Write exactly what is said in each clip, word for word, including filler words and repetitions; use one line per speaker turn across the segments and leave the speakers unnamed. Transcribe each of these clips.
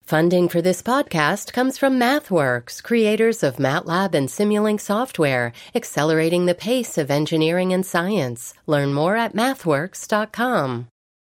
Funding for this podcast comes from MathWorks, creators of MATLAB and Simulink software, accelerating the pace of engineering and science. Learn more at mathworks dot com.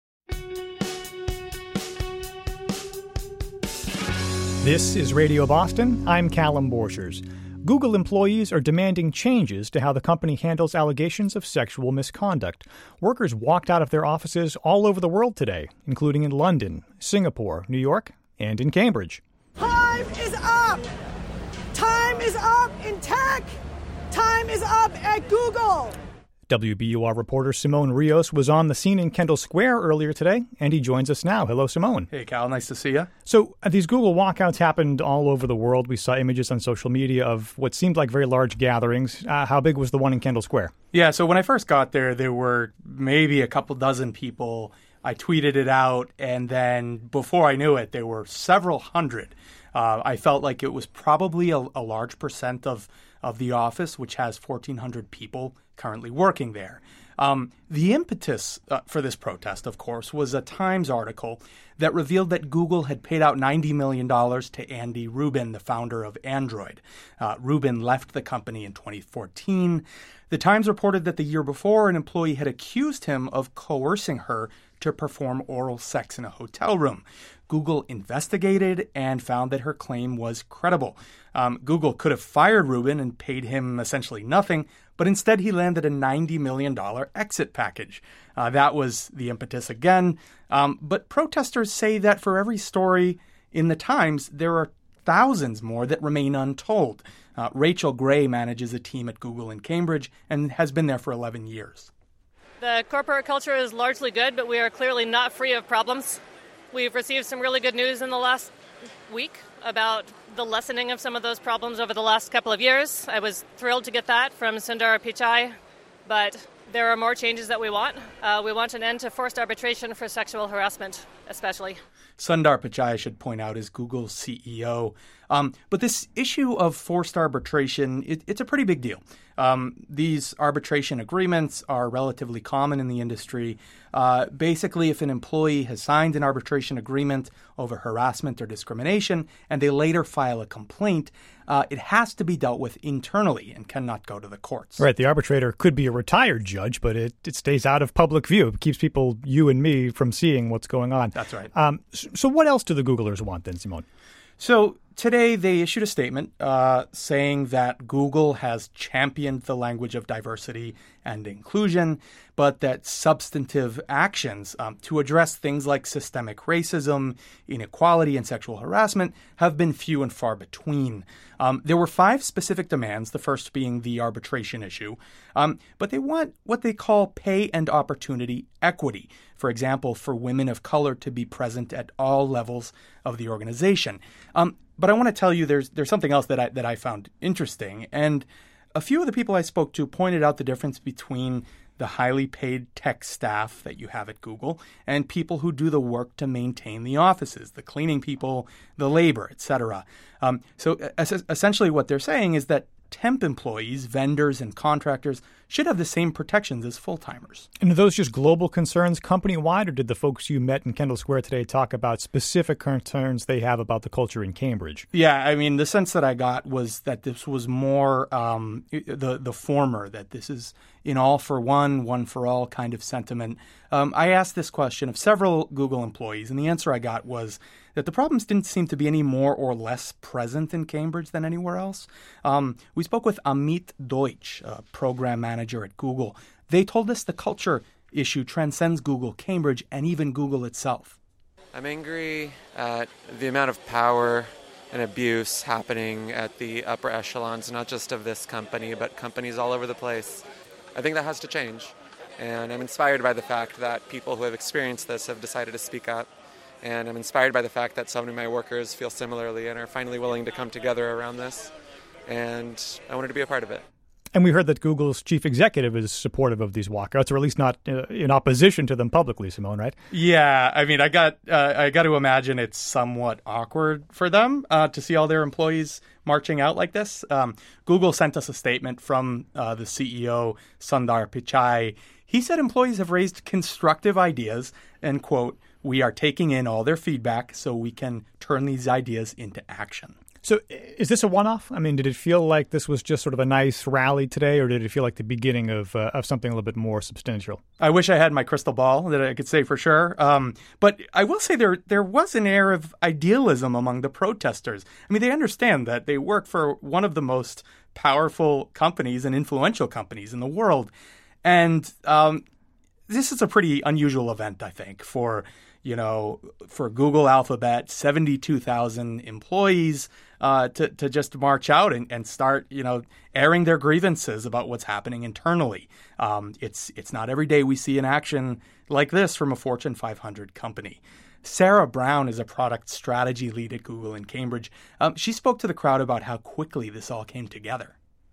This is Radio Boston. I'm Callum Borchers. Google employees are demanding changes to how the company handles allegations of sexual misconduct. Workers walked out of their offices all over the world today, including in London, Singapore, New York, and in Cambridge.
Time is up! Time is up in tech! Time is up at Google!
W B U R reporter Simon Rios was on the scene in Kendall Square earlier today, and he joins us now. Hello, Simon.
Hey, Cal. Nice to see you.
So uh, these Google walkouts happened all over the world. We saw images on social media of what seemed like very large gatherings. Uh, how big was the one in Kendall Square?
Yeah, so when I first got there, there were maybe a couple dozen people. I tweeted it out, and then before I knew it, there were several hundred. Uh, I felt like it was probably a, a large percent of, of the office, which has fourteen hundred people currently working there. Um, the impetus uh, for this protest, of course, was a Times article that revealed that Google had paid out ninety million dollars to Andy Rubin, the founder of Android. Uh, Rubin left the company in twenty fourteen. The Times reported that the year before, an employee had accused him of coercing her to perform oral sex in a hotel room. Google investigated and found that her claim was credible. Um, Google could have fired Rubin and paid him essentially nothing, but instead he landed a ninety million dollars exit package. Uh, that was the impetus again. Um, but protesters say that for every story in the Times, there are thousands more that remain untold. Uh, Rachel Gray manages a team at Google in Cambridge and has been there for eleven years.
The corporate culture is largely good, but we are clearly not free of problems. We've received some really good news in the last week about the lessening of some of those problems over the last couple of years. I was thrilled to get that from Sundar Pichai, but there are more changes that we want. Uh, we want an end to forced arbitration for sexual harassment, especially.
Sundar Pichai, I should point out, is Google's C E O. Um, but this issue of forced arbitration, it, it's a pretty big deal. Um, these arbitration agreements are relatively common in the industry. Uh, basically, if an employee has signed an arbitration agreement over harassment or discrimination and they later file a complaint, uh, it has to be dealt with internally and cannot go to the courts.
Right. The arbitrator could be a retired judge, but it, it stays out of public view. It keeps people, you and me, from seeing what's going on.
That's right.
Um, so, so what else do the Googlers want then, Simone?
So today they issued a statement uh, saying that Google has championed the language of diversity and inclusion, but that substantive actions um, to address things like systemic racism, inequality, and sexual harassment have been few and far between. Um, there were five specific demands, the first being the arbitration issue, um, but they want what they call pay and opportunity equity. For example, for women of color to be present at all levels of the organization. Um, but I want to tell you there's there's something else that I that I found interesting. And a few of the people I spoke to pointed out the difference between the highly paid tech staff that you have at Google and people who do the work to maintain the offices, the cleaning people, the labor, et cetera. Um, so es- essentially what they're saying is that temp employees, vendors, and contractors should have the same protections as full-timers.
And are those just global concerns company-wide, or did the folks you met in Kendall Square today talk about specific concerns they have about the culture in Cambridge?
Yeah, I mean, the sense that I got was that this was more um, the, the former, that this is an all for one, one for all kind of sentiment. Um, I asked this question of several Google employees, and the answer I got was that the problems didn't seem to be any more or less present in Cambridge than anywhere else. Um, we spoke with Amit Deutsch, a program manager at Google. They told us the culture issue transcends Google Cambridge and even Google itself.
I'm angry at the amount of power and abuse happening at the upper echelons, not just of this company, but companies all over the place. I think that has to change. And I'm inspired by the fact that people who have experienced this have decided to speak up. And I'm inspired by the fact that so many of my workers feel similarly and are finally willing to come together around this. And I wanted to be a part of it.
And we heard that Google's chief executive is supportive of these walkouts, or at least not uh, in opposition to them publicly, Simone, right?
Yeah, I mean, I got uh, I got to imagine it's somewhat awkward for them uh, to see all their employees marching out like this. Um, Google sent us a statement from uh, the C E O, Sundar Pichai. He said employees have raised constructive ideas and, quote, we are taking in all their feedback so we can turn these ideas into action.
So is this a one-off? I mean, did it feel like this was just sort of a nice rally today, or did it feel like the beginning of uh, of something a little bit more substantial?
I wish I had my crystal ball that I could say for sure. Um, but I will say there there was an air of idealism among the protesters. I mean, they understand that they work for one of the most powerful companies and influential companies in the world. And um, this is a pretty unusual event, I think, for you know, for Google Alphabet, seventy-two thousand employees uh, to, to just march out and, and start, you know, airing their grievances about what's happening internally. Um, it's it's not every day we see an action like this from a Fortune five hundred company. Sarah Brown is a product strategy lead at Google in Cambridge. Um, she spoke to the crowd about how quickly this all came together.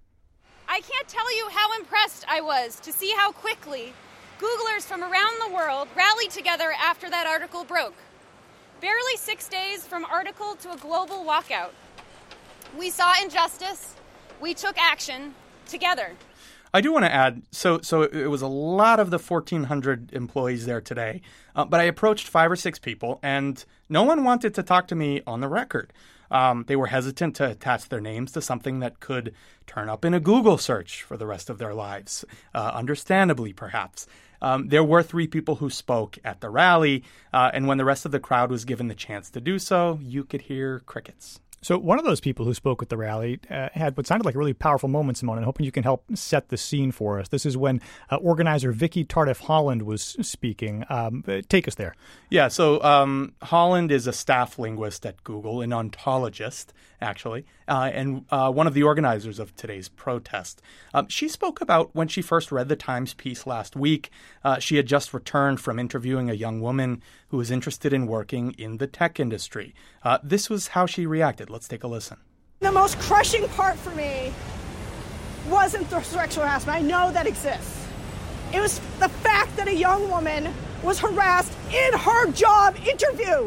I can't tell you how impressed I was to see how quickly Googlers from around the world rallied together after that article broke. Barely six days from article to a global walkout. We saw injustice. We took action together.
I do want to add, so so it was a lot of the fourteen hundred employees there today, uh, but I approached five or six people, and no one wanted to talk to me on the record. Um, they were hesitant to attach their names to something that could turn up in a Google search for the rest of their lives, uh, understandably, perhaps. Um, there were three people who spoke at the rally, uh, and when the rest of the crowd was given the chance to do so, you could hear crickets.
So one of those people who spoke at the rally uh, had what sounded like a really powerful moment, Simone, and hoping you can help set the scene for us. This is when uh, organizer Vicky Tardif-Holland was speaking. Um, take us there.
Yeah, so um, Holland is a staff linguist at Google, an ontologist, actually, uh, and uh, one of the organizers of today's protest. Um, she spoke about when she first read the Times piece last week. Uh, she had just returned from interviewing a young woman who was interested in working in the tech industry. Uh, this was how she reacted. Let's take a listen.
The most crushing part for me wasn't the sexual harassment. I know that exists. It was the fact that a young woman was harassed in her job interview.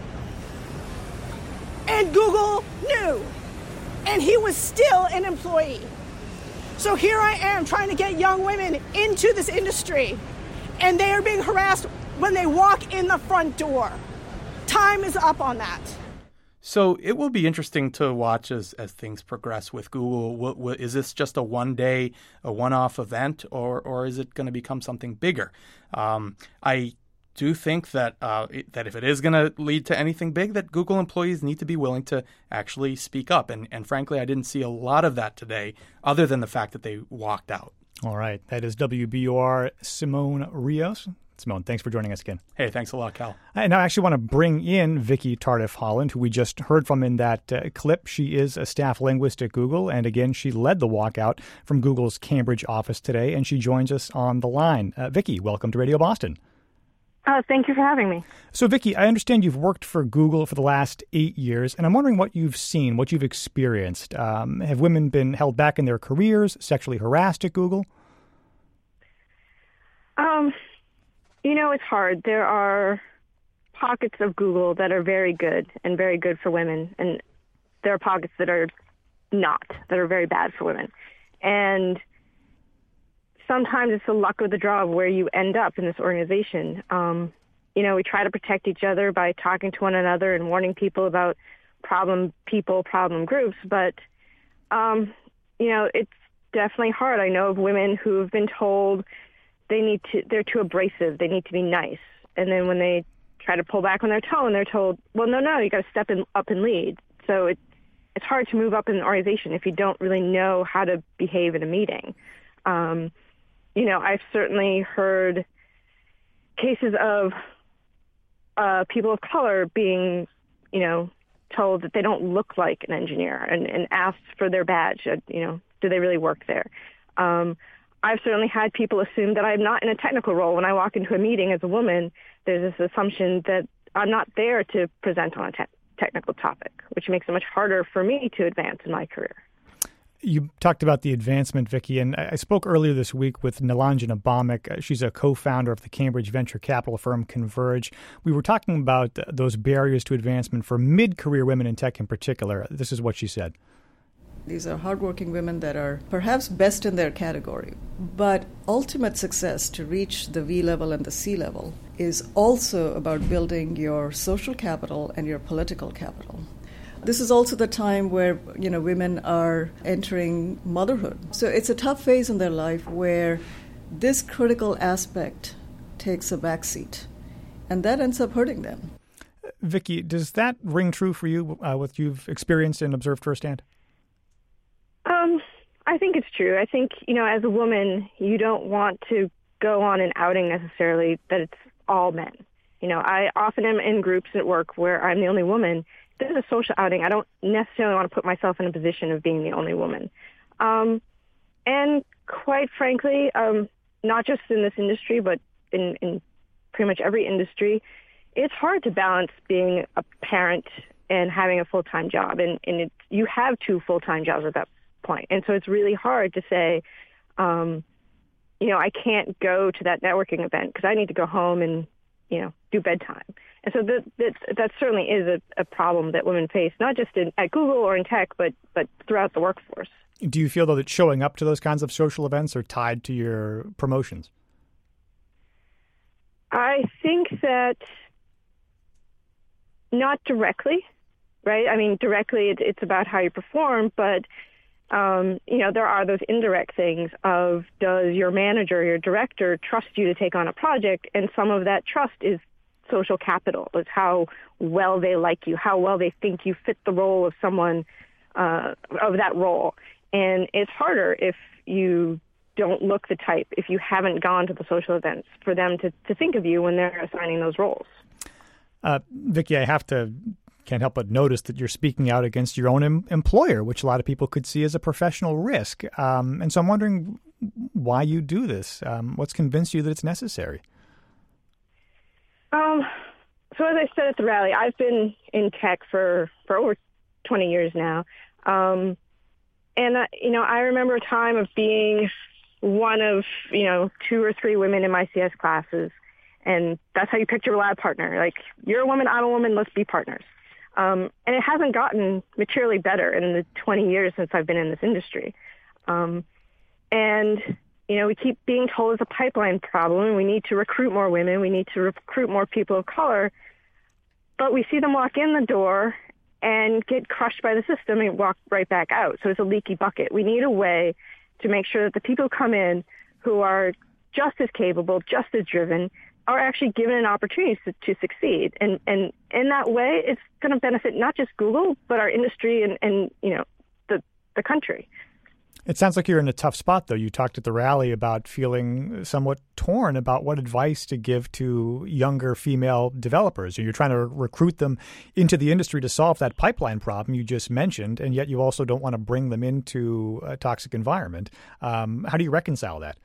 And Google knew. And he was still an employee. So here I am trying to get young women into this industry, and they are being harassed when they walk in the front door. Time is up on that.
So it will be interesting to watch as, as things progress with Google. What, what, is this just a one-day, a one-off event, or or is it going to become something bigger? Um, I do think that uh, it, that if it is going to lead to anything big, that Google employees need to be willing to actually speak up. And, and frankly, I didn't see a lot of that today, other than the fact that they walked out.
All right. That is W B U R Simone Rios. Simone, thanks for joining us again.
Hey, thanks a lot, Cal.
And I actually want to bring in Vicky Tardif-Holland, who we just heard from in that uh, clip. She is a staff linguist at Google, and again, she led the walkout from Google's Cambridge office today, and she joins us on the line. Uh, Vicky, welcome to Radio Boston.
Uh, thank you for having me.
So, Vicky, I understand you've worked for Google for the last eight years, and I'm wondering what you've seen, what you've experienced. Um, have women been held back in their careers, sexually harassed at Google?
Um... You know, it's hard. There are pockets of Google that are very good and very good for women, and there are pockets that are not, that are very bad for women. And sometimes it's the luck of the draw of where you end up in this organization. Um, you know, we try to protect each other by talking to one another and warning people about problem people, problem groups, but, um, you know, it's definitely hard. I know of women who have been told they need to, they're too abrasive, they need to be nice. And then when they try to pull back on their tone, they're told, well, no, no, you got to step in, up and lead. So it, it's hard to move up in an organization if you don't really know how to behave in a meeting. Um, you know, I've certainly heard cases of uh, people of color being, you know, told that they don't look like an engineer and, and asked for their badge. Uh, you know, do they really work there? Um, I've certainly had people assume that I'm not in a technical role. When I walk into a meeting as a woman, there's this assumption that I'm not there to present on a te- technical topic, which makes it much harder for me to advance in my career.
You talked about the advancement, Vicky, and I spoke earlier this week with Nilanjana Bhaumik. She's a co-founder of the Cambridge venture capital firm Converge. We were talking about those barriers to advancement for mid-career women in tech in particular. This is what she said.
These are hardworking women that are perhaps best in their category. But ultimate success to reach the V level and the C level is also about building your social capital and your political capital. This is also the time where, you know, women are entering motherhood. So it's a tough phase in their life where this critical aspect takes a backseat, and that ends up hurting them.
Vicki, does that ring true for you, uh, what you've experienced and observed firsthand?
Um, I think it's true. I think, you know, as a woman, you don't want to go on an outing necessarily that it's all men. You know, I often am in groups at work where I'm the only woman. This is a social outing. I don't necessarily want to put myself in a position of being the only woman. Um, and quite frankly, um, not just in this industry, but in, in pretty much every industry, it's hard to balance being a parent and having a full-time job. And, and it, you have two full-time jobs at that point. And so it's really hard to say, um, you know, I can't go to that networking event because I need to go home and, you know, do bedtime. And so that that, that certainly is a, a problem that women face, not just in, at Google or in tech, but but throughout the workforce.
Do you feel, though, that showing up to those kinds of social events are tied to your promotions?
I think that not directly, right? I mean, directly it, it's about how you perform, but, um, you know, there are those indirect things of does your manager, your director trust you to take on a project? And some of that trust is social capital, is how well they like you, how well they think you fit the role of someone, uh, of that role. And it's harder if you don't look the type, if you haven't gone to the social events, for them to, to think of you when they're assigning those roles.
Uh, Vicki, I have to, can't help but notice that you're speaking out against your own em- employer, which a lot of people could see as a professional risk. Um, and so I'm wondering why you do this. Um, what's convinced you that it's necessary?
Um, so as I said at the rally, I've been in tech for, for over twenty years now. Um, and, uh, you know, I remember a time of being one of, you know, two or three women in my C S classes. And that's how you pick your lab partner. Like, you're a woman, I'm a woman, let's be partners. Um, and it hasn't gotten materially better in the twenty years since I've been in this industry. Um, and, you know, we keep being told it's a pipeline problem. We need to recruit more women. We need to recruit more people of color. But we see them walk in the door and get crushed by the system and walk right back out. So it's a leaky bucket. We need a way to make sure that the people who come in who are just as capable, just as driven, are actually given an opportunity to, to succeed. And, and in that way, it's going to benefit not just Google, but our industry and, and you know, the, the country.
It sounds like you're in a tough spot, though. You talked at the rally about feeling somewhat torn about what advice to give to younger female developers. You're trying to recruit them into the industry to solve that pipeline problem you just mentioned, and yet you also don't want to bring them into a toxic environment. Um, how do you reconcile that?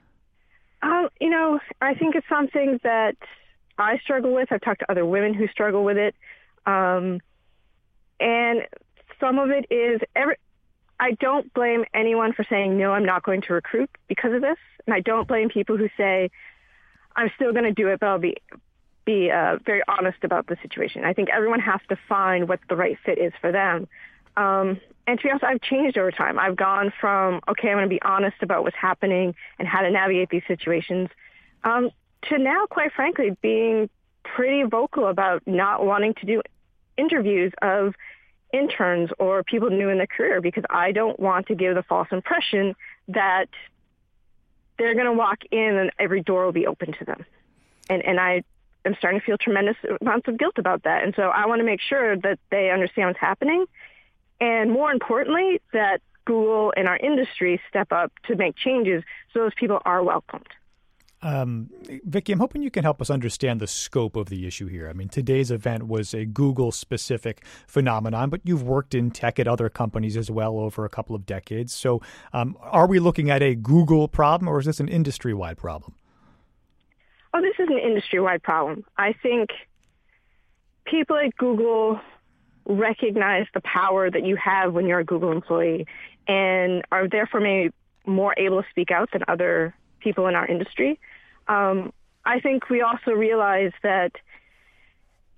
Um, you know, I think it's something that I struggle with. I've talked to other women who struggle with it. Um, and some of it is, every, I don't blame anyone for saying, no, I'm not going to recruit because of this. And I don't blame people who say, I'm still going to do it, but I'll be, be uh, very honest about the situation. I think everyone has to find what the right fit is for them. Um, and to be honest, I've changed over time. I've gone from, okay, I'm going to be honest about what's happening and how to navigate these situations, um, to now, quite frankly, being pretty vocal about not wanting to do interviews of interns or people new in their career, because I don't want to give the false impression that they're going to walk in and every door will be open to them. And, and I am starting to feel tremendous amounts of guilt about that. And so I want to make sure that they understand what's happening. And more importantly, that Google and our industry step up to make changes so those people are welcomed.
Um, Vicki, I'm hoping you can help us understand the scope of the issue here. I mean, today's event was a Google-specific phenomenon, but you've worked in tech at other companies as well over a couple of decades. So um, are we looking at a Google problem, or is this an industry-wide problem?
Oh, this is an industry-wide problem. I think people at Google recognize the power that you have when you're a Google employee and are therefore maybe more able to speak out than other people in our industry. Um, I think we also realize that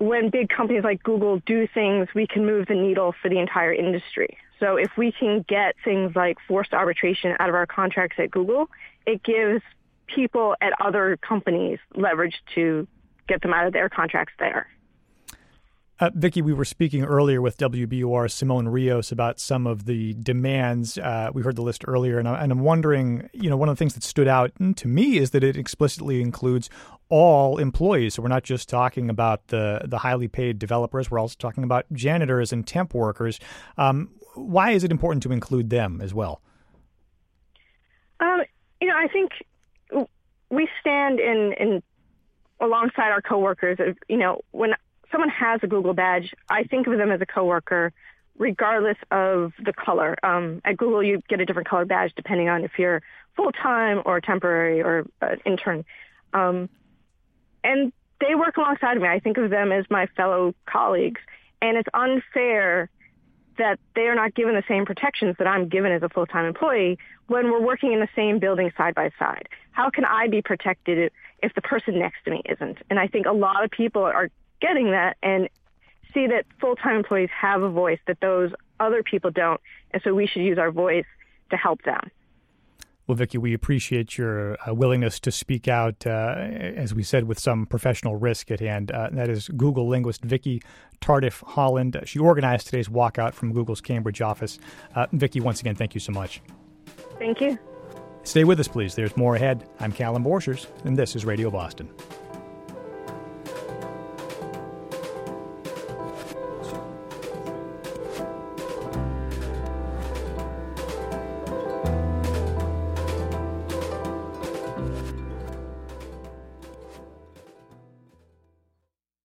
when big companies like Google do things, we can move the needle for the entire industry. So if we can get things like forced arbitration out of our contracts at Google, it gives people at other companies leverage to get them out of their contracts there.
Uh, Vicki, we were speaking earlier with W B U R's Simone Rios about some of the demands. Uh, we heard the list earlier, and, I, and I'm wondering, you know, one of the things that stood out to me is that it explicitly includes all employees. So we're not just talking about the, the highly paid developers. We're also talking about janitors and temp workers. Um, why is it important to include them as well?
Um, you know, I think we stand in, in alongside our coworkers. You know, when someone has a Google badge, I think of them as a coworker, regardless of the color. Um, at Google, you get a different color badge depending on if you're full-time or temporary or an intern. Um, and they work alongside me. I think of them as my fellow colleagues. And it's unfair that they are not given the same protections that I'm given as a full-time employee when we're working in the same building side by side. How can I be protected if the person next to me isn't? And I think a lot of people are getting that and see that full-time employees have a voice that those other people don't, and so we should use our voice to help them.
Well, Vicki, we appreciate your uh, willingness to speak out, uh, as we said, with some professional risk at hand. Uh, that is Google linguist Vicki Tardif Holland. She organized today's walkout from Google's Cambridge office. Uh, Vicki, once again, thank you so much.
Thank you.
Stay with us, please. There's more ahead. I'm Callum Borchers, and this is Radio Boston.